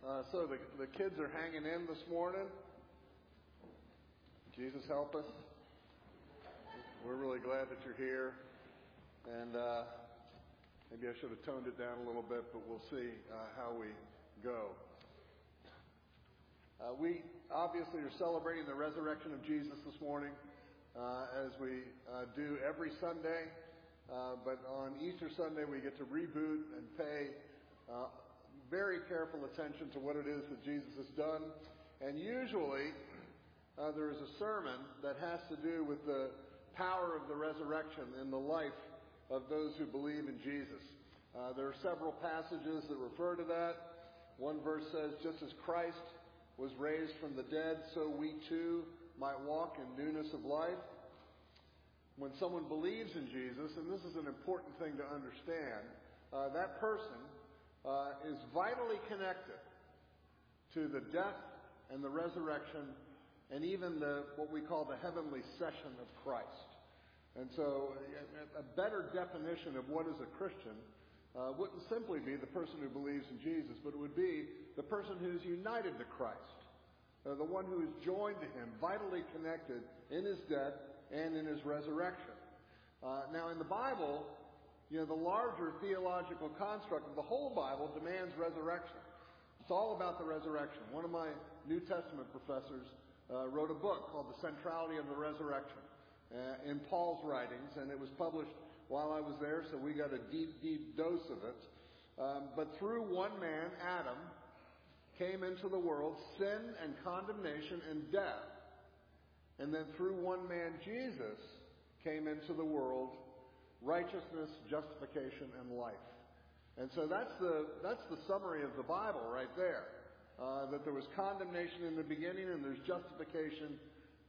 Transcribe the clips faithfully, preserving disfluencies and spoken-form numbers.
Uh, so the, the kids are hanging in this morning. Jesus help us. We're really glad that you're here. And uh, maybe I should have toned it down a little bit, but we'll see uh, how we go. Uh, we obviously are celebrating the resurrection of Jesus this morning, uh, as we uh, do every Sunday. Uh, but on Easter Sunday, we get to reboot and pay uh, very careful attention to what it is that Jesus has done. And usually, uh, there is a sermon that has to do with the power of the resurrection in the life of those who believe in Jesus. Uh, there are several passages that refer to that. One verse says, just as Christ was raised from the dead, so we too might walk in newness of life. When someone believes in Jesus, and this is an important thing to understand, uh, that person uh, is vitally connected to the death and the resurrection and even the what we call the heavenly session of Christ. And so a, a better definition of what is a Christian uh, wouldn't simply be the person who believes in Jesus, but it would be the person who is united to Christ, uh, the one who is joined to him, vitally connected in his death and in his resurrection. Uh, now in the Bible, you know, the larger theological construct of the whole Bible demands resurrection. It's all about the resurrection. One of my New Testament professors uh, wrote a book called The Centrality of the Resurrection uh, in Paul's writings, and it was published while I was there, so we got a deep, deep dose of it. Um, but through one man, Adam, came into the world sin and condemnation and death. And then through one man, Jesus, came into the world righteousness, justification, and life. And so that's the that's the summary of the Bible right there. Uh, that there was condemnation in the beginning and there's justification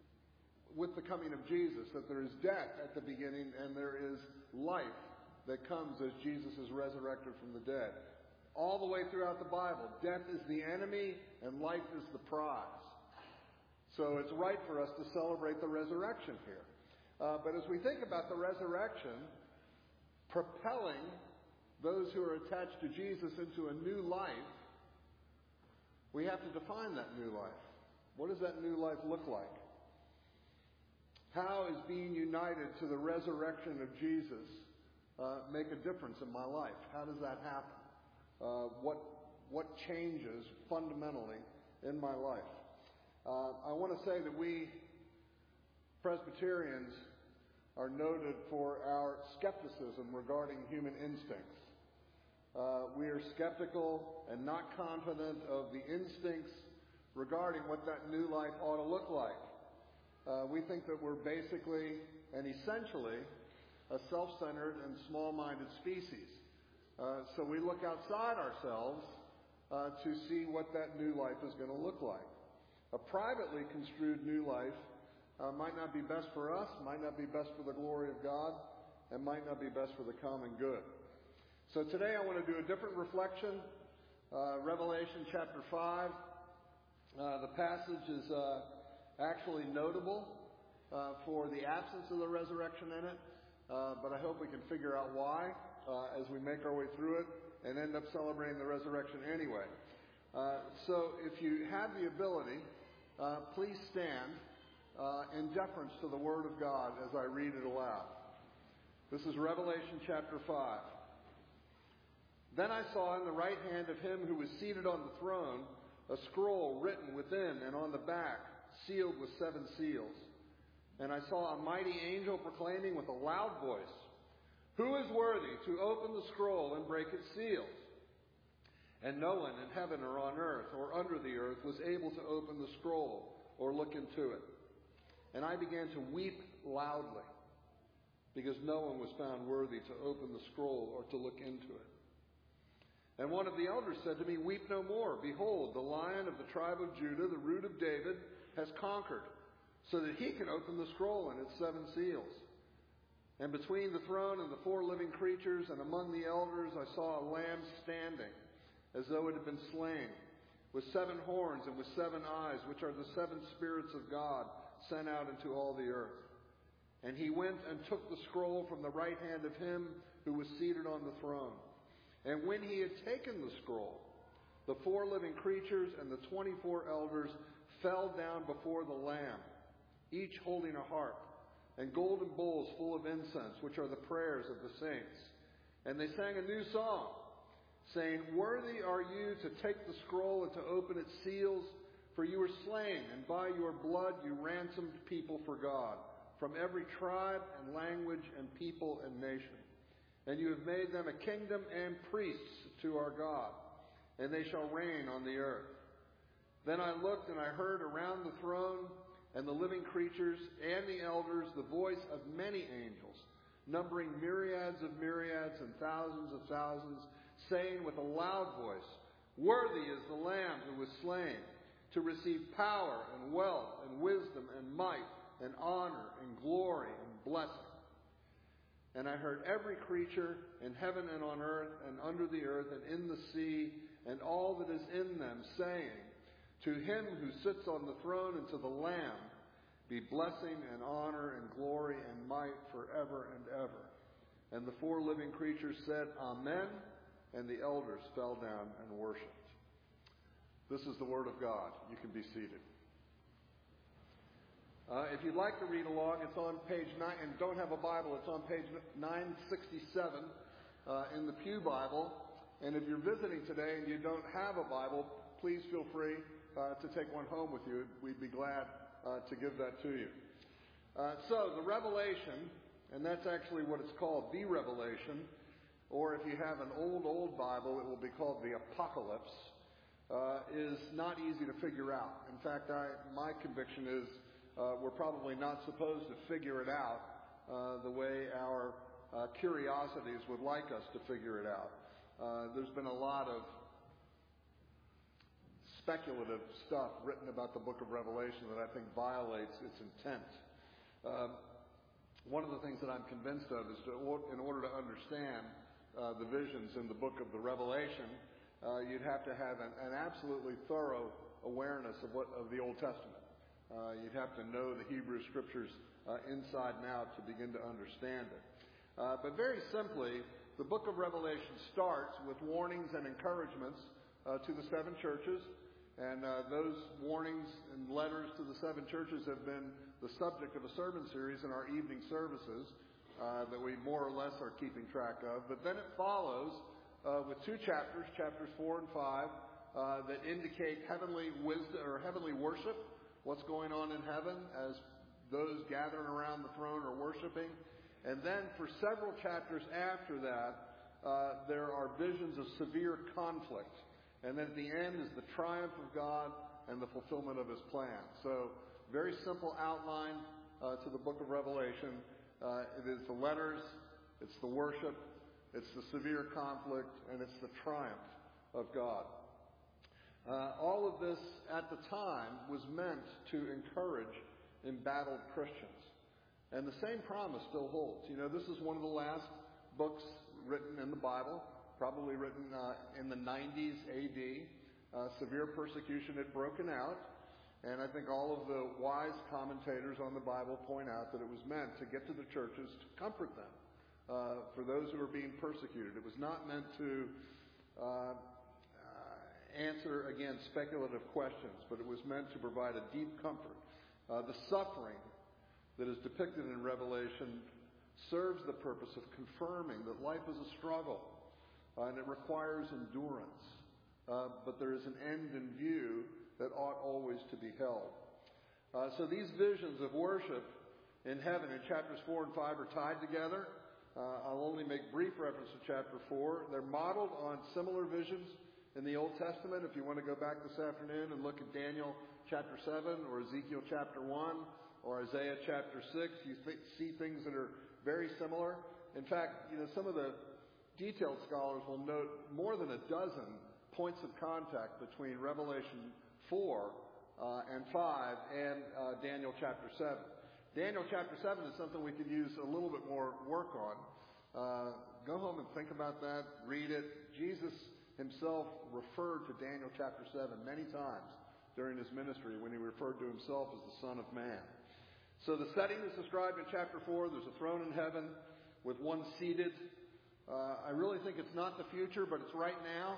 with the coming of Jesus. That there is death at the beginning and there is life that comes as Jesus is resurrected from the dead. All the way throughout the Bible, death is the enemy and life is the prize. So it's right for us to celebrate the resurrection here. Uh, but as we think about the resurrection propelling those who are attached to Jesus into a new life, we have to define that new life. What does that new life look like? How is being united to the resurrection of Jesus uh, make a difference in my life? How does that happen? Uh, what what changes fundamentally in my life? Uh, I want to say that we Presbyterians are noted for our skepticism regarding human instincts. Uh, we are skeptical and not confident of the instincts regarding what that new life ought to look like. Uh, we think that we're basically and essentially a self-centered and small-minded species. Uh, so we look outside ourselves uh, to see what that new life is going to look like. A privately construed new life uh, might not be best for us, might not be best for the glory of God, and might not be best for the common good. So today I want to do a different reflection. Uh, Revelation chapter five. Uh, the passage is uh, actually notable uh, for the absence of the resurrection in it, uh, but I hope we can figure out why uh, as we make our way through it and end up celebrating the resurrection anyway. Uh, so if you have the ability, uh, please stand uh, in deference to the Word of God as I read it aloud. This is Revelation chapter five. Then I saw in the right hand of him who was seated on the throne a scroll written within and on the back, sealed with seven seals. And I saw a mighty angel proclaiming with a loud voice, "Who is worthy to open the scroll and break its seals?" And no one in heaven or on earth or under the earth was able to open the scroll or look into it. And I began to weep loudly, because no one was found worthy to open the scroll or to look into it. And one of the elders said to me, "Weep no more. Behold, the Lion of the tribe of Judah, the Root of David, has conquered, so that he can open the scroll and its seven seals." And between the throne and the four living creatures and among the elders I saw a lamb standing, as though it had been slain, with seven horns and with seven eyes, which are the seven spirits of God sent out into all the earth. And he went and took the scroll from the right hand of him who was seated on the throne. And when he had taken the scroll, the four living creatures and the twenty-four elders fell down before the Lamb, each holding a harp, and golden bowls full of incense, which are the prayers of the saints. And they sang a new song, saying, "Worthy are you to take the scroll and to open its seals, for you were slain, and by your blood you ransomed people for God, from every tribe and language and people and nation. And you have made them a kingdom and priests to our God, and they shall reign on the earth." Then I looked, and I heard around the throne and the living creatures and the elders the voice of many angels, numbering myriads of myriads and thousands of thousands, saying with a loud voice, "Worthy is the Lamb who was slain, to receive power and wealth and wisdom and might and honor and glory and blessing." And I heard every creature in heaven and on earth and under the earth and in the sea and all that is in them, saying, "To him who sits on the throne and to the Lamb be blessing and honor and glory and might forever and ever." And the four living creatures said, "Amen," and the elders fell down and worshipped. This is the word of God. You can be seated. Uh, if you'd like to read along, it's on page nine, and don't have a Bible, it's on page nine sixty-seven uh, in the Pew Bible. And if you're visiting today and you don't have a Bible, please feel free uh, to take one home with you. We'd be glad uh, to give that to you. Uh, so, the Revelation, and that's actually what it's called, the Revelation, or if you have an old, old Bible, it will be called the Apocalypse, uh, is not easy to figure out. In fact, I, my conviction is uh, we're probably not supposed to figure it out uh, the way our uh, curiosities would like us to figure it out. Uh, there's been a lot of speculative stuff written about the book of Revelation that I think violates its intent. Um, one of the things that I'm convinced of is to, in order to understand uh, the visions in the book of the Revelation, uh, you'd have to have an, an absolutely thorough awareness of what of the Old Testament. Uh, you'd have to know the Hebrew Scriptures uh, inside and out to begin to understand it. Uh, but very simply, the book of Revelation starts with warnings and encouragements uh, to the seven churches. And uh, those warnings and letters to the seven churches have been the subject of a sermon series in our evening services uh, that we more or less are keeping track of. But then it follows uh, with two chapters, chapters four and five, uh, that indicate heavenly wisdom or heavenly worship, what's going on in heaven as those gathering around the throne are worshiping. And then for several chapters after that, uh, there are visions of severe conflict. And then at the end is the triumph of God and the fulfillment of his plan. So, very simple outline uh, to the book of Revelation. Uh, it is the letters, it's the worship, it's the severe conflict, and it's the triumph of God. Uh, all of this at the time was meant to encourage embattled Christians. And the same promise still holds. You know, this is one of the last books written in the Bible, probably written uh, in the nineties A D. Uh, severe persecution had broken out, and I think all of the wise commentators on the Bible point out that it was meant to get to the churches to comfort them uh, for those who were being persecuted. It was not meant to uh, answer, again, speculative questions, but it was meant to provide a deep comfort. Uh, the suffering that is depicted in Revelation serves the purpose of confirming that life is a struggle, uh, and it requires endurance. Uh, but there is an end in view that ought always to be held. Uh, so these visions of worship in heaven in chapters four and five are tied together. Uh, I'll only make brief reference to chapter four. They're modeled on similar visions in the Old Testament. If you want to go back this afternoon and look at Daniel chapter seven or Ezekiel chapter one or Isaiah chapter six, you th- see things that are very similar. In fact, you know, some of the detailed scholars will note more than a dozen points of contact between Revelation four uh, and five and uh, Daniel chapter seven. Daniel chapter seven is something we could use a little bit more work on. Uh, go home and think about that, read it. Jesus himself referred to Daniel chapter seven many times during his ministry when he referred to himself as the Son of Man. So the setting is described in chapter four. There's a throne in heaven with one seated. Uh, I really think it's not the future, but it's right now.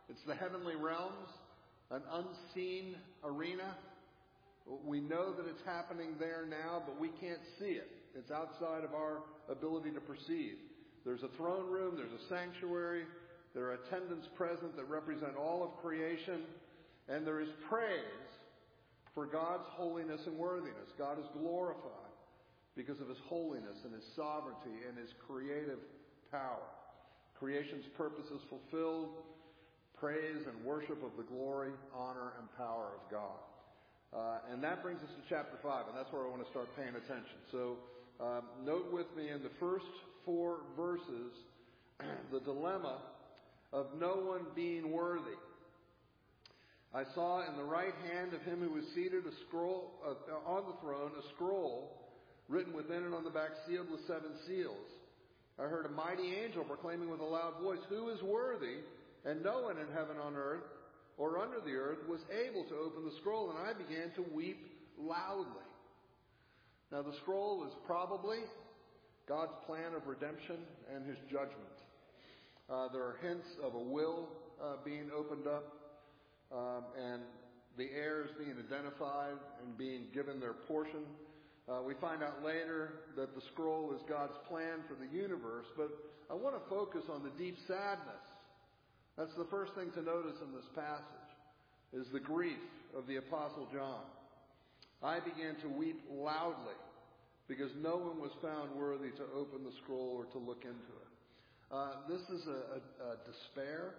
It's the heavenly realms, an unseen arena. We know that it's happening there now, but we can't see it. It's outside of our ability to perceive. There's a throne room, there's a sanctuary, there are attendants present that represent all of creation, and there is praise for God's holiness and worthiness. God is glorified because of his holiness and his sovereignty and his creative power. Creation's purpose is fulfilled. Praise and worship of the glory, honor, and power of God. Uh, and that brings us to chapter five, and that's where I want to start paying attention. So um, note with me in the first four verses the dilemma of no one being worthy. I saw in the right hand of him who was seated a scroll uh, on the throne, a scroll written within and on the back, sealed with seven seals. I heard a mighty angel proclaiming with a loud voice, "Who is worthy?" And no one in heaven, on earth, or under the earth was able to open the scroll, and I began to weep loudly. Now the scroll is probably God's plan of redemption and his judgment. Uh, there are hints of a will uh, being opened up, um, and the heirs being identified and being given their portion. Uh, we find out later that the scroll is God's plan for the universe, but I want to focus on the deep sadness. That's the first thing to notice in this passage, is the grief of the Apostle John. I began to weep loudly because no one was found worthy to open the scroll or to look into it. Uh, this is a, a, a despair.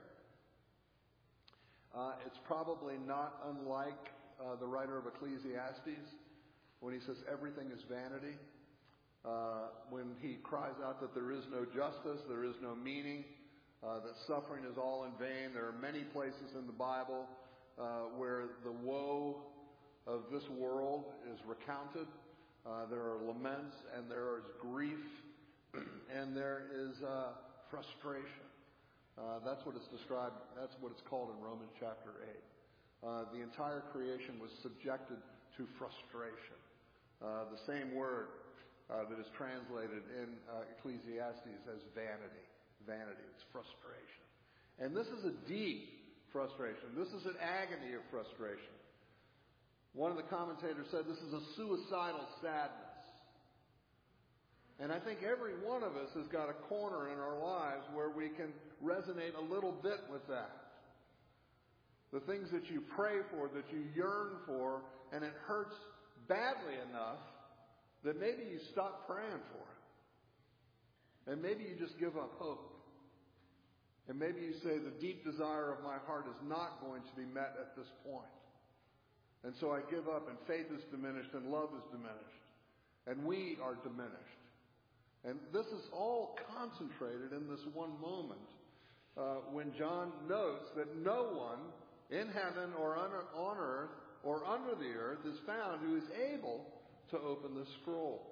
Uh, it's probably not unlike uh, the writer of Ecclesiastes when he says everything is vanity. Uh, when he cries out that there is no justice, there is no meaning, Uh, that suffering is all in vain. There are many places in the Bible uh, where the woe of this world is recounted. Uh, there are laments and there is grief and there is uh, frustration. Uh, that's what it's described, that's what it's called in Romans chapter eight. Uh, the entire creation was subjected to frustration. Uh, the same word uh, that is translated in uh, Ecclesiastes as vanity. Vanity, it's frustration. And this is a deep frustration. This is an agony of frustration. One of the commentators said this is a suicidal sadness. And I think every one of us has got a corner in our lives where we can resonate a little bit with that. The things that you pray for, that you yearn for, and it hurts badly enough that maybe you stop praying for it. And maybe you just give up hope. And maybe you say, the deep desire of my heart is not going to be met at this point. And so I give up, and faith is diminished, and love is diminished. And we are diminished. And this is all concentrated in this one moment uh, when John notes that no one in heaven or on, on earth or under the earth is found who is able to open the scroll.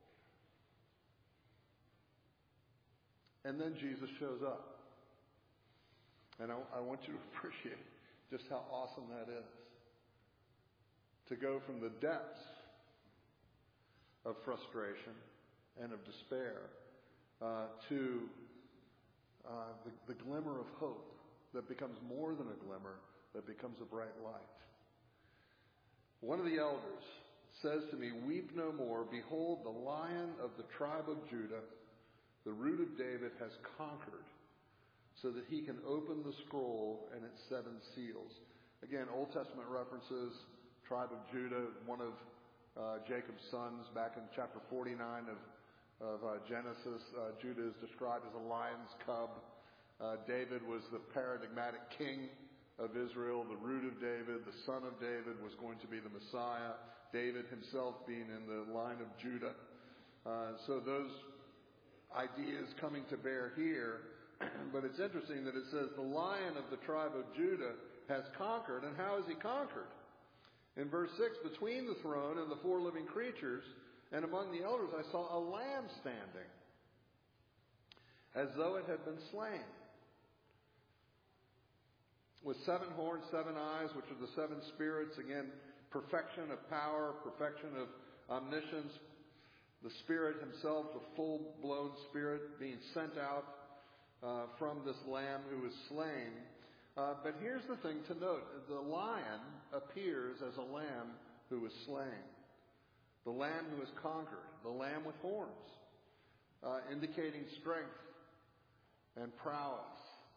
And then Jesus shows up. And I, I want you to appreciate just how awesome that is. To go from the depths of frustration and of despair uh, to uh, the, the glimmer of hope that becomes more than a glimmer, that becomes a bright light. One of the elders says to me, "Weep no more. Behold, the Lion of the tribe of Judah, the root of David, has conquered so that he can open the scroll and its seven seals." Again, Old Testament references, tribe of Judah, one of uh, Jacob's sons. Back in chapter forty-nine of, of uh, Genesis, uh, Judah is described as a lion's cub. Uh, David was the paradigmatic king of Israel, the root of David, the son of David, was going to be the Messiah. David himself being in the line of Judah. Uh, so those ideas coming to bear here. But it's interesting that it says the Lion of the tribe of Judah has conquered. And how has he conquered? In verse six, between the throne and the four living creatures and among the elders I saw a lamb standing, as though it had been slain, with seven horns, seven eyes, which are the seven spirits. Again, perfection of power, perfection of omniscience. The Spirit himself, the full-blown Spirit, being sent out Uh, from this Lamb who was slain. Uh, but here's the thing to note. The lion appears as a lamb who was slain. The lamb who was conquered. The lamb with horns, uh, indicating strength and prowess.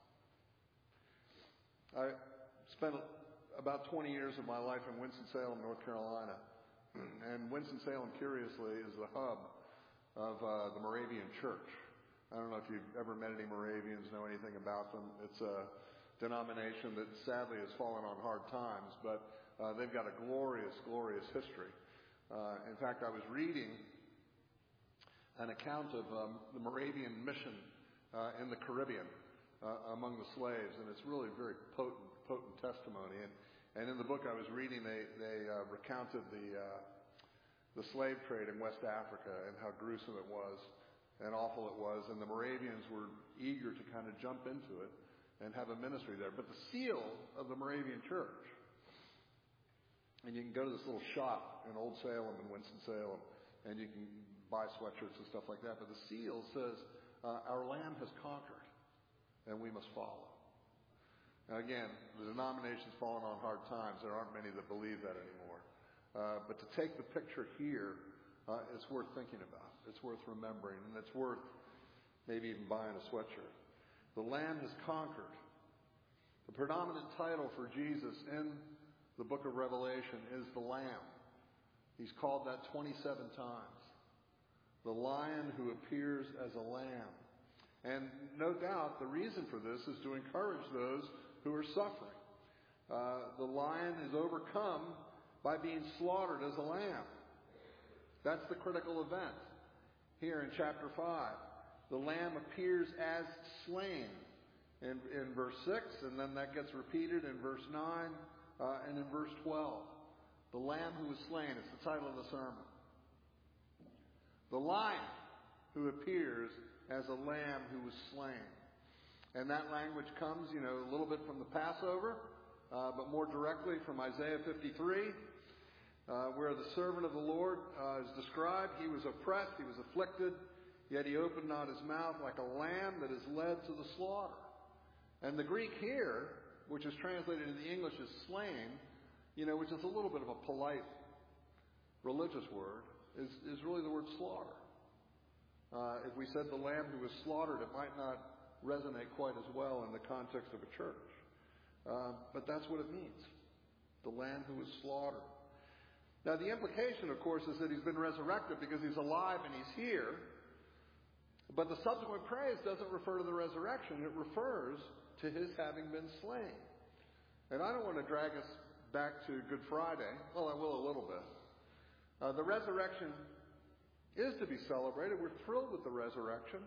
I spent about twenty years of my life in Winston-Salem, North Carolina. And Winston-Salem, curiously, is the hub of uh, the Moravian Church. I don't know if you've ever met any Moravians, know anything about them. It's a denomination that sadly has fallen on hard times, but uh, they've got a glorious, glorious history. Uh, in fact, I was reading an account of um, the Moravian mission uh, in the Caribbean uh, among the slaves, and it's really very potent, potent testimony. And, and in the book I was reading, they, they uh, recounted the, uh, the slave trade in West Africa and how gruesome it was and awful it was, and the Moravians were eager to kind of jump into it and have a ministry there. But the seal of the Moravian Church, and you can go to this little shop in Old Salem and Winston-Salem, and you can buy sweatshirts and stuff like that, but the seal says, uh, our Lamb has conquered, and we must follow. Now again, the denomination's fallen on hard times. There aren't many that believe that anymore. Uh, but to take the picture here, uh, it's worth thinking about. It's worth remembering, and it's worth maybe even buying a sweatshirt. The Lamb has conquered. The predominant title for Jesus in the book of Revelation is the Lamb. He's called that twenty-seven times. The Lion who appears as a lamb. And no doubt the reason for this is to encourage those who are suffering. Uh, the Lion is overcome by being slaughtered as a lamb. That's the critical event here in chapter five. The Lamb appears as slain in, in verse six, and then that gets repeated in verse nine uh, and in verse twelve. The Lamb who was slain, it's the title of the sermon. The Lion who appears as a lamb who was slain. And that language comes, you know, a little bit from the Passover, uh, but more directly from Isaiah fifty-three, uh, where the servant of the Lord uh, is described. He was oppressed, he was afflicted, yet he opened not his mouth, like a lamb that is led to the slaughter. And the Greek here, which is translated in the English as slain, you know, which is a little bit of a polite religious word, is, is really the word slaughter. Uh, if we said the lamb who was slaughtered, it might not resonate quite as well in the context of a church. Uh, but that's what it means. The lamb who was slaughtered. Now the implication, of course, is that he's been resurrected because he's alive and he's here. But the subsequent praise doesn't refer to the resurrection. It refers to his having been slain. And I don't want to drag us back to Good Friday. Well, I will a little bit. Uh, the resurrection is to be celebrated. We're thrilled with the resurrection.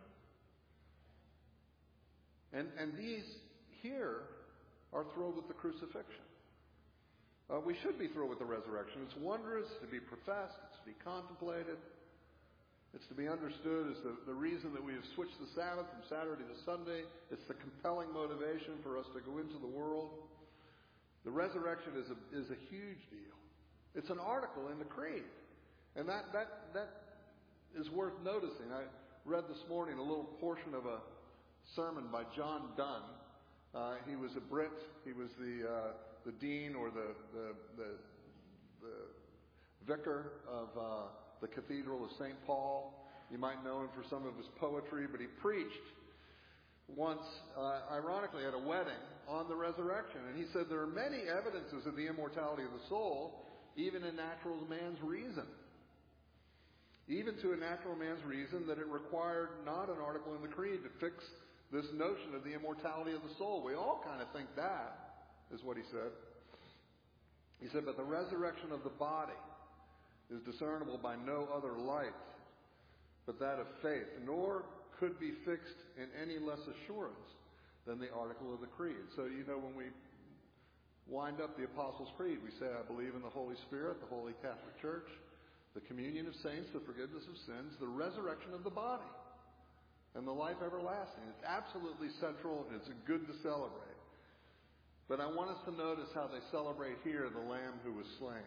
And, and these here are thrilled with the crucifixion. Uh, we should be thrilled with the resurrection. It's wondrous to be professed. It's to be contemplated. It's to be understood as the, the reason that we have switched the Sabbath from Saturday to Sunday. It's the compelling motivation for us to go into the world. The resurrection is a, is a huge deal. It's an article in the Creed. And that, that, that is worth noticing. I read this morning a little portion of a sermon by John Donne. Uh, he was a Brit. He was the uh, the dean or the the, the, the vicar of uh, the Cathedral of Saint Paul. You might know him for some of his poetry, but he preached once, uh, ironically, at a wedding on the resurrection. And he said there are many evidences of the immortality of the soul, even in natural man's reason. Even to a natural man's reason, that it required not an article in the Creed to fix this notion of the immortality of the soul. We all kind of think that, is what he said. He said, but the resurrection of the body is discernible by no other light but that of faith, nor could be fixed in any less assurance than the article of the Creed. So, you know, when we wind up the Apostles' Creed, we say, I believe in the Holy Spirit, the Holy Catholic Church, the communion of saints, the forgiveness of sins, the resurrection of the body, and the life everlasting. It's absolutely central, and it's good to celebrate. But I want us to notice how they celebrate here the Lamb who was slain.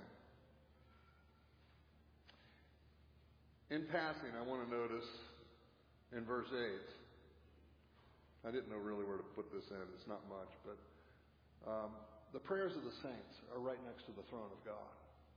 In passing, I want to notice in verse eight, I didn't know really where to put this in. It's not much, but Um, the prayers of the saints are right next to the throne of God.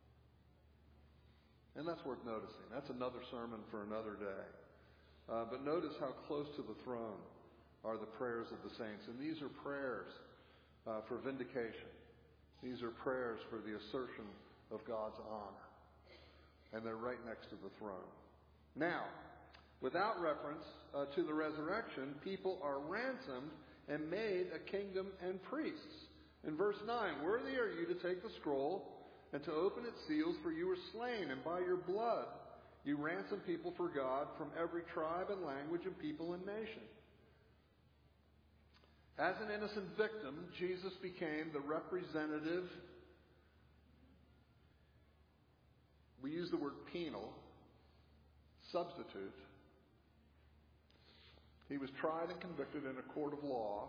And that's worth noticing. That's another sermon for another day. Uh, but notice how close to the throne are the prayers of the saints. And these are prayers uh, for vindication. These are prayers for the assertion of God's honor. And they're right next to the throne. Now, without reference uh, to the resurrection, people are ransomed and made a kingdom and priests. In verse nine, worthy are you to take the scroll and to open its seals, for you were slain, and by your blood you ransomed people for God from every tribe and language and people and nation. As an innocent victim, Jesus became the representative, we use the word penal, substitute. He was tried and convicted in a court of law,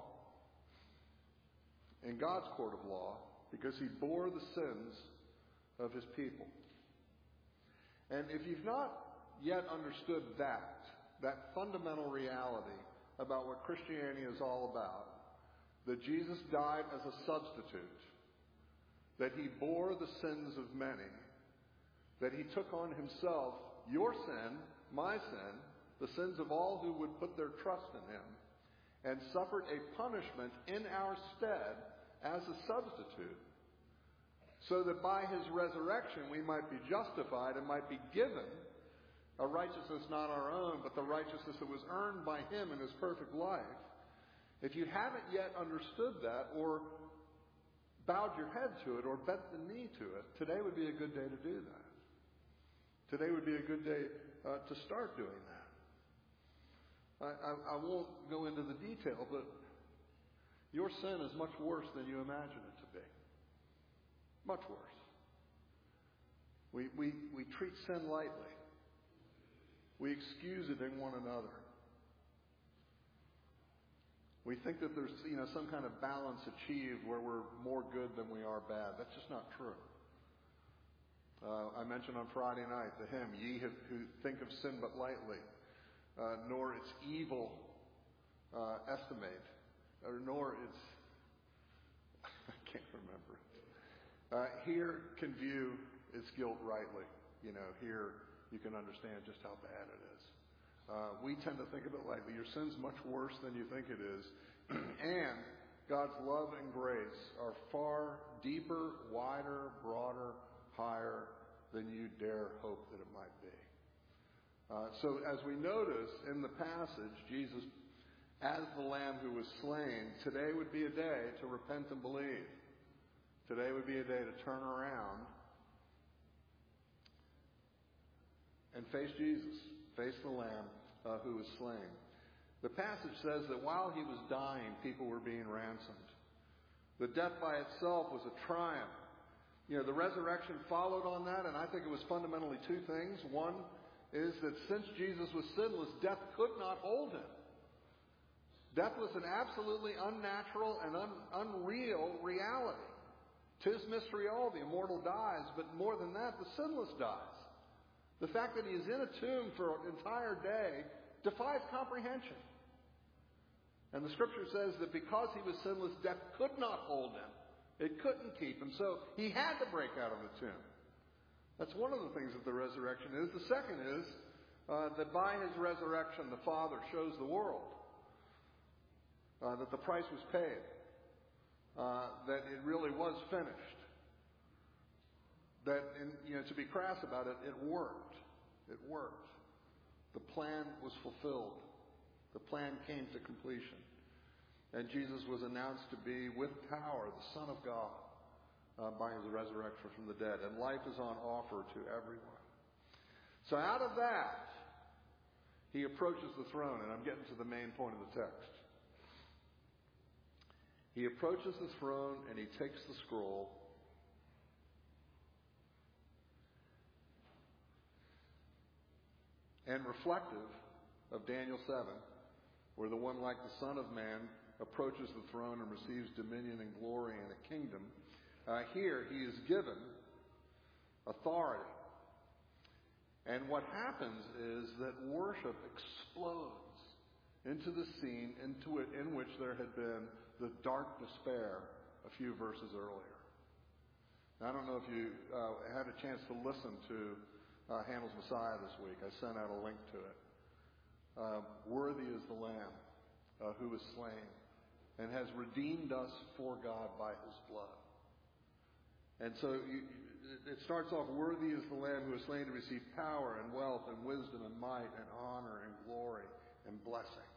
in God's court of law, because he bore the sins of his people. And if you've not yet understood that, that fundamental reality about what Christianity is all about, that Jesus died as a substitute, that he bore the sins of many, that he took on himself your sin, my sin, the sins of all who would put their trust in him, and suffered a punishment in our stead as a substitute, so that by his resurrection we might be justified and might be given a righteousness not our own, but the righteousness that was earned by him in his perfect life. If you haven't yet understood that, or bowed your head to it, or bent the knee to it, today would be a good day to do that. Today would be a good day uh, to start doing that. I, I, I won't go into the detail, but your sin is much worse than you imagine it to be. Much worse. We, we, we treat sin lightly. We excuse it in one another. We think that there's, you know, some kind of balance achieved where we're more good than we are bad. That's just not true. Uh, I mentioned on Friday night the hymn, "Ye have, who think of sin but lightly, uh, nor its evil uh, estimate, or nor its," I can't remember it. Uh, here can view its guilt rightly. You know, here you can understand just how bad it is. Uh, we tend to think of it lightly. Your sin's much worse than you think it is. And God's love and grace are far deeper, wider, broader, higher than you dare hope that it might be. Uh, so as we notice in the passage, Jesus, as the Lamb who was slain, today would be a day to repent and believe. Today would be a day to turn around and face Jesus, face the Lamb uh, who was slain. The passage says that while he was dying, people were being ransomed. The death by itself was a triumph. You know, the resurrection followed on that, and I think it was fundamentally two things. One is that since Jesus was sinless, death could not hold him. Death was an absolutely unnatural and un- unreal reality. "'Tis mystery all, the immortal dies," but more than that, the sinless dies. The fact that he is in a tomb for an entire day defies comprehension. And the scripture says that because he was sinless, death could not hold him. It couldn't keep him. So he had to break out of the tomb. That's one of the things that the resurrection is. The second is uh, that by his resurrection, the Father shows the world uh, that the price was paid, uh, that it really was finished. That, in, you know, to be crass about it, it worked. It worked. The plan was fulfilled. The plan came to completion. And Jesus was announced to be, with power, the Son of God uh, by his resurrection from the dead. And life is on offer to everyone. So out of that, he approaches the throne. And I'm getting to the main point of the text. He approaches the throne and he takes the scroll. And reflective of Daniel seven, where the one like the Son of Man approaches the throne and receives dominion and glory and a kingdom, uh, here he is given authority. And what happens is that worship explodes into the scene into it in which there had been the dark despair a few verses earlier. Now, I don't know if you uh, had a chance to listen to uh, Handel's Messiah this week. I sent out a link to it. Uh, Worthy is the Lamb uh, who was slain and has redeemed us for God by his blood. And so you, it starts off, worthy is the Lamb who was slain to receive power and wealth and wisdom and might and honor and glory and blessing.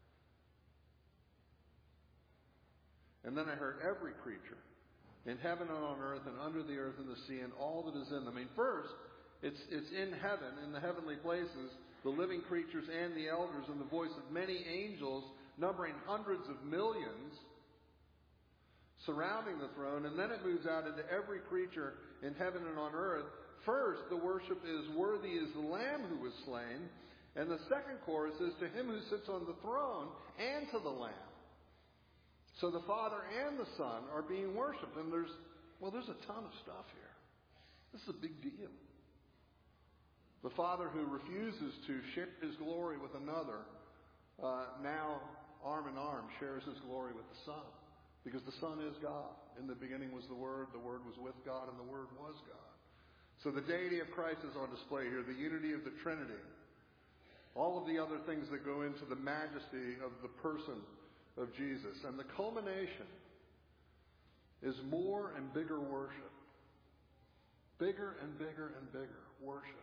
And then I heard every creature in heaven and on earth and under the earth and the sea and all that is in them. I mean, first, it's, it's in heaven, in the heavenly places, the living creatures and the elders, and the voice of many angels, numbering hundreds of millions, surrounding the throne. And then it moves out into every creature in heaven and on earth. First, the worship is, worthy is the Lamb who was slain. And the second chorus is, to him who sits on the throne and to the Lamb. So the Father and the Son are being worshipped. And there's, well, there's a ton of stuff here. This is a big deal. The Father who refuses to share his glory with another, uh, now arm in arm shares his glory with the Son. Because the Son is God. In the beginning was the Word, the Word was with God, and the Word was God. So the deity of Christ is on display here, the unity of the Trinity. All of the other things that go into the majesty of the person of Jesus. And the culmination is more and bigger worship. Bigger and bigger and bigger worship.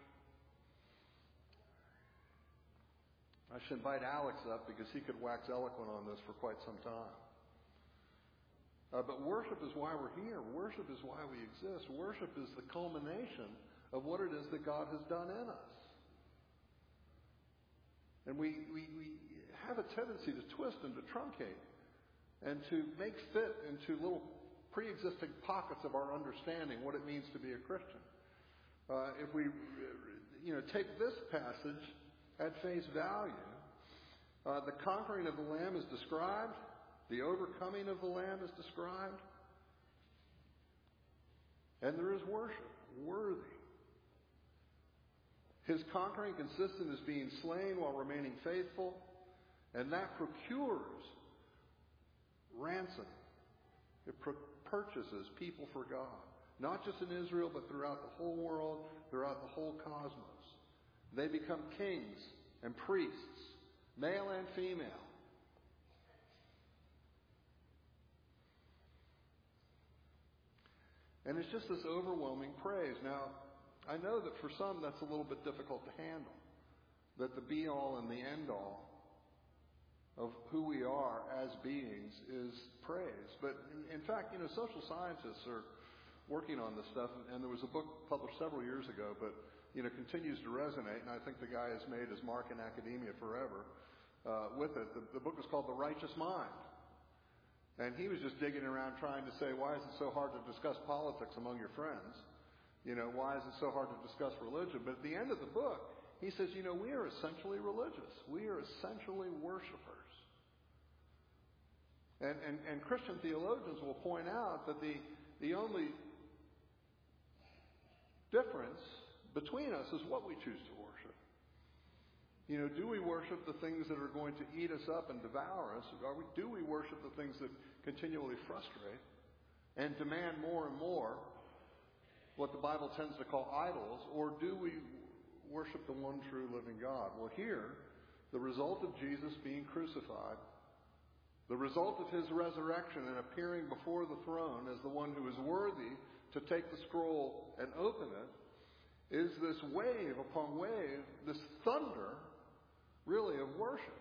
I should invite Alex up because he could wax eloquent on this for quite some time. Uh, but worship is why we're here. Worship is why we exist. Worship is the culmination of what it is that God has done in us. And we, we, we have a tendency to twist and to truncate and to make fit into little pre-existing pockets of our understanding what it means to be a Christian. Uh, if we, you know, take this passage at face value, uh, the conquering of the Lamb is described. The overcoming of the Lamb is described. And there is worship, worthy. His conquering consists in his being slain while remaining faithful, and that procures ransom. It pro- purchases people for God, not just in Israel, but throughout the whole world, throughout the whole cosmos. They become kings and priests, male and female. And it's just this overwhelming praise. Now, I know that for some that's a little bit difficult to handle. That the be-all and the end-all of who we are as beings is praise. But in, in fact, you know, social scientists are working on this stuff. And there was a book published several years ago, but, you know, continues to resonate. And I think the guy has made his mark in academia forever uh, with it. The, the book is called The Righteous Mind. And he was just digging around trying to say, why is it so hard to discuss politics among your friends? You know, why is it so hard to discuss religion? But at the end of the book, he says, you know, we are essentially religious. We are essentially worshipers. And, and, and Christian theologians will point out that the, the only difference between us is what we choose to worship. You know, do we worship the things that are going to eat us up and devour us? Or we, do we worship the things that continually frustrate and demand more and more, what the Bible tends to call idols? Or do we worship the one true living God? Well, here, the result of Jesus being crucified, the result of his resurrection and appearing before the throne as the one who is worthy to take the scroll and open it, is this wave upon wave, this thunder, really, of worship.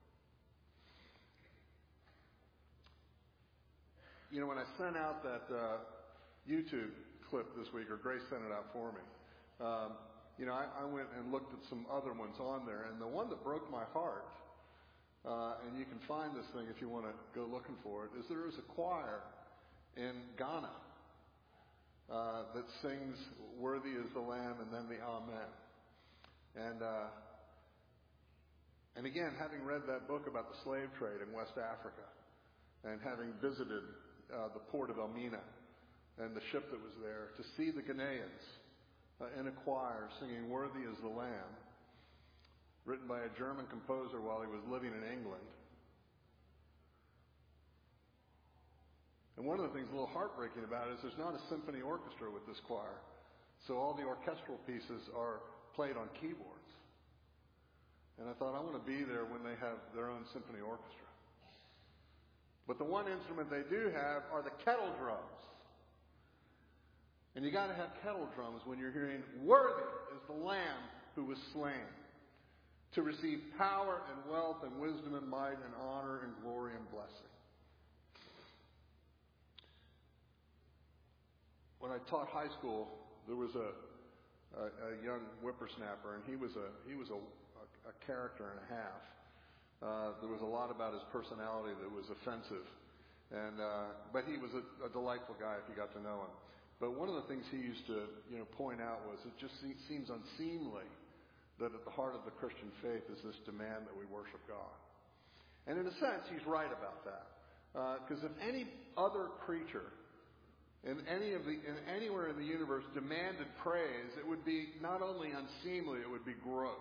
You know, when I sent out that uh, YouTube clip this week, or Grace sent it out for me, um, you know, I, I went and looked at some other ones on there, and the one that broke my heart, uh, and you can find this thing if you want to go looking for it, is there is a choir in Ghana uh, that sings "Worthy is the Lamb" and then the Amen. And uh, and again, having read that book about the slave trade in West Africa, and having visited uh, the port of Elmina and the ship that was there, to see the Ghanaians uh, in a choir singing "Worthy is the Lamb," written by a German composer while he was living in England. And one of the things a little heartbreaking about it is there's not a symphony orchestra with this choir. So all the orchestral pieces are played on keyboards. And I thought, I want to be there when they have their own symphony orchestra. But the one instrument they do have are the kettle drums. And you got to have kettle drums when you're hearing, "Worthy is the Lamb who was slain, to receive power and wealth and wisdom and might and honor and glory and blessing." When I taught high school, there was a, a, a young whippersnapper, and he was a he was a, a, a character and a half. Uh, there was a lot about his personality that was offensive, and uh, but he was a, a delightful guy if you got to know him. But one of the things he used to you know point out was it just seems unseemly that at the heart of the Christian faith is this demand that we worship God. And in a sense, he's right about that, because uh, if any other creature in any of the in anywhere in the universe demanded praise, it would be not only unseemly, it would be gross.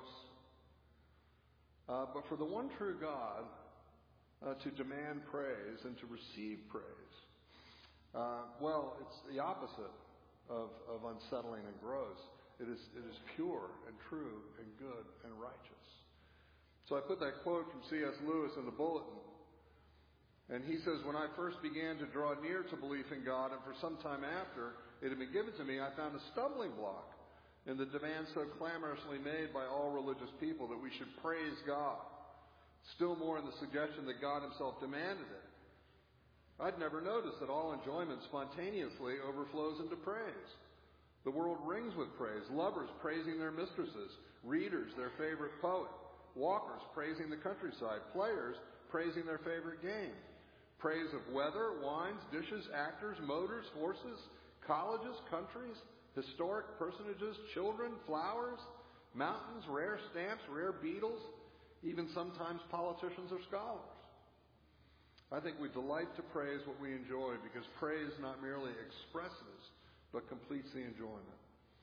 Uh, but for the one true God uh, to demand praise and to receive praise, uh, well, it's the opposite of, of unsettling and gross. It is it is pure and true and good and righteous. So I put that quote from C S Lewis in the bulletin. And he says, "When I first began to draw near to belief in God, and for some time after it had been given to me, I found a stumbling block in the demand so clamorously made by all religious people that we should praise God. Still more in the suggestion that God himself demanded it. I'd never noticed that all enjoyment spontaneously overflows into praise. The world rings with praise. Lovers praising their mistresses, readers their favorite poet, walkers praising the countryside, players praising their favorite game. Praise of weather, wines, dishes, actors, motors, horses, colleges, countries, historic personages, children, flowers, mountains, rare stamps, rare beetles, even sometimes politicians or scholars. I think we delight to praise what we enjoy because praise not merely expresses, but completes the enjoyment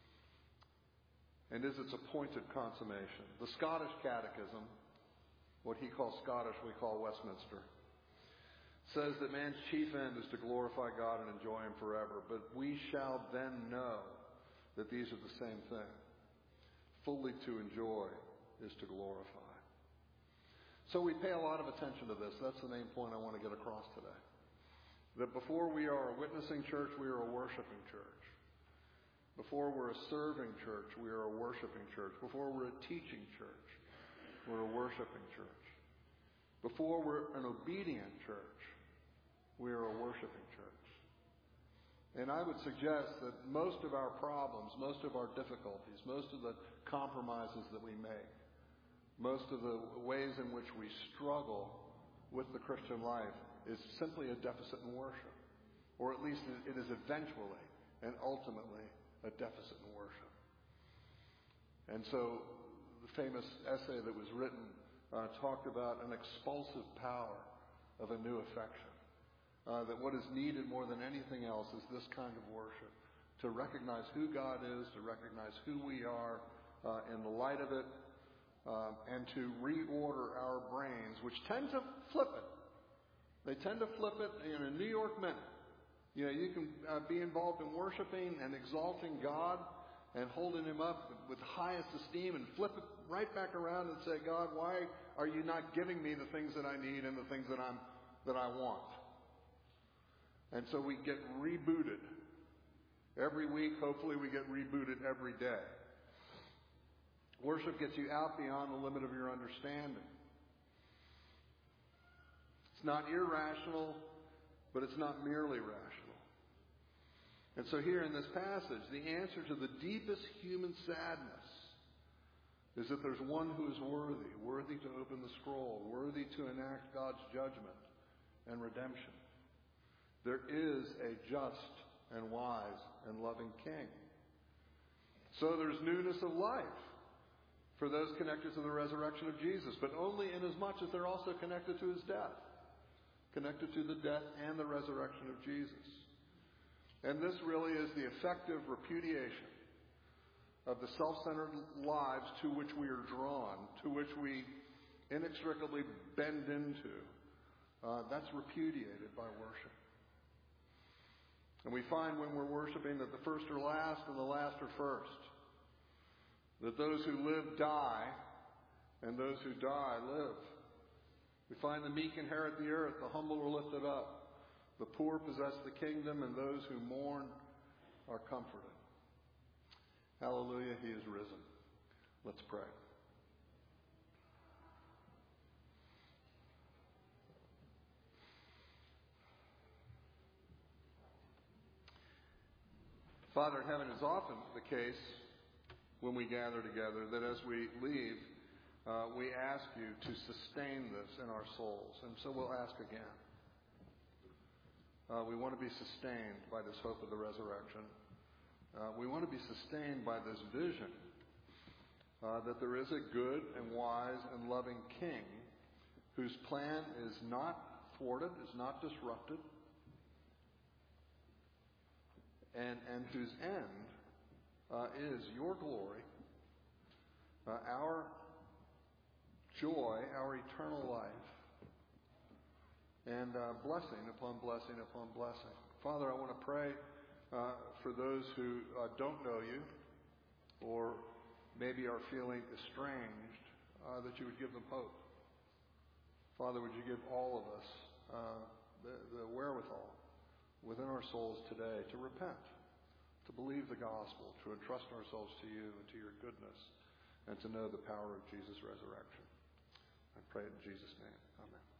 and is its appointed consummation. The Scottish Catechism, what he calls Scottish, we call Westminster, says that man's chief end is to glorify God and enjoy him forever. But we shall then know that these are the same thing. Fully to enjoy is to glorify. So we pay a lot of attention to this. That's the main point I want to get across today. That before we are a witnessing church, we are a worshiping church. Before we're a serving church, we are a worshiping church. Before we're a teaching church, we're a worshiping church. Before we're an obedient church, we are a worshiping church. And I would suggest that most of our problems, most of our difficulties, most of the compromises that we make, most of the ways in which we struggle with the Christian life is simply a deficit in worship. Or at least it is eventually and ultimately a deficit in worship. And so the famous essay that was written uh, talked about an expulsive power of a new affection. Uh, that what is needed more than anything else is this kind of worship. To recognize who God is, to recognize who we are uh, in the light of it, um, and to reorder our brains, which tend to flip it. They tend to flip it in a New York minute. You know, you can uh, be involved in worshiping and exalting God and holding him up with highest esteem and flip it right back around and say, God, why are you not giving me the things that I need and the things that I'm that I want? And so we get rebooted. Every week, hopefully we get rebooted every day. Worship gets you out beyond the limit of your understanding. It's not irrational, but it's not merely rational. And so here in this passage, the answer to the deepest human sadness is that there's one who is worthy, worthy to open the scroll, worthy to enact God's judgment and redemption. There is a just and wise and loving King. So there's newness of life for those connected to the resurrection of Jesus, but only in as much as they're also connected to his death, connected to the death and the resurrection of Jesus. And this really is the effective repudiation of the self-centered lives to which we are drawn, to which we inextricably bend into. Uh, that's repudiated by worship. And we find when we're worshiping that the first are last and the last are first. That those who live die, and those who die live. We find the meek inherit the earth, the humble are lifted up, the poor possess the kingdom, and those who mourn are comforted. Hallelujah, he is risen. Let's pray. Father in heaven, is often the case when we gather together that as we leave, uh, we ask you to sustain this in our souls. And so we'll ask again. Uh, we want to be sustained by this hope of the resurrection. Uh, we want to be sustained by this vision uh, that there is a good and wise and loving King whose plan is not thwarted, is not disrupted, and, and whose end uh, is your glory, uh, our joy, our eternal life, and uh, blessing upon blessing upon blessing. Father, I want to pray uh, for those who uh, don't know you or maybe are feeling estranged, uh, that you would give them hope. Father, would you give all of us uh, the, the wherewithal within our souls today to repent, to believe the gospel, to entrust ourselves to you and to your goodness, and to know the power of Jesus' resurrection. I pray in Jesus' name. Amen.